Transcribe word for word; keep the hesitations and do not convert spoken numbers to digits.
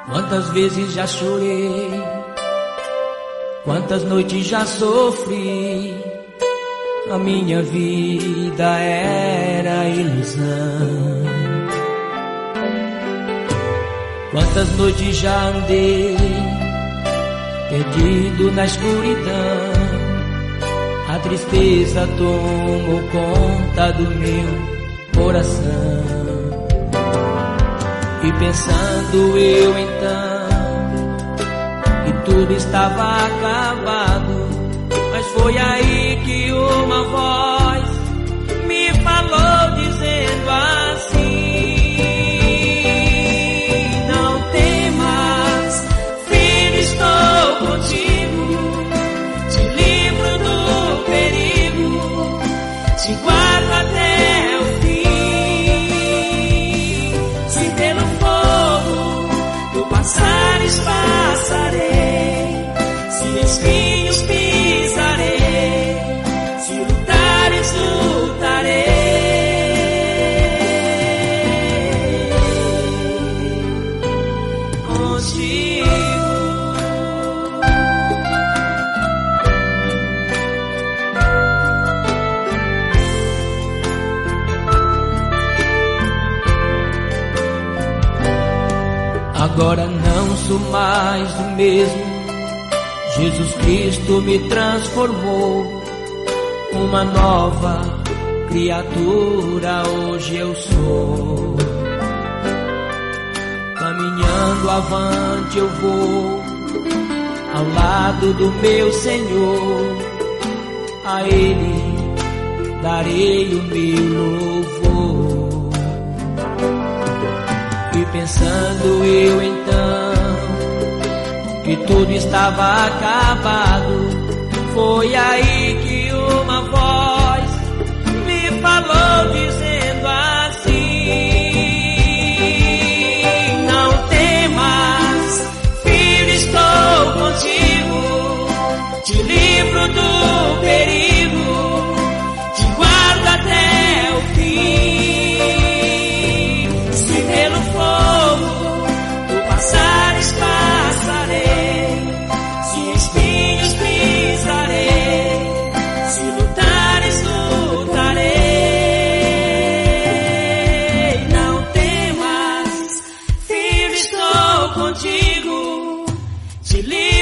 Quantas vezes já chorei, quantas noites já sofri. A minha vida era ilusão. Quantas noites já andei perdido na escuridão. A tristeza tomou conta do meu coração. E pensando eu então que tudo estava acabado, mas foi aí que uma voz me falou dizendo assim: não temas, filho, estou contigo, te livro do perigo, te guardo até o fim. Se pelo fogo tu passares, passarei, se espinhos pisarei, se lutares, lutarei contigo. Agora não sou mais o mesmo, Jesus Cristo me transformou. Uma nova criatura hoje eu sou. Caminhando avante eu vou, ao lado do meu Senhor. A Ele darei o meu louvor. E pensando eu então que tudo estava acabado, foi aí que uma voz me falou dizendo assim: não temas, filho, estou contigo, te livro do perigo, te guardo até o fim. Se pelo fogo tu passares, passarei, se espinhos pisarei, se lutares, lutarei. Não temas, filho, estou contigo, te livro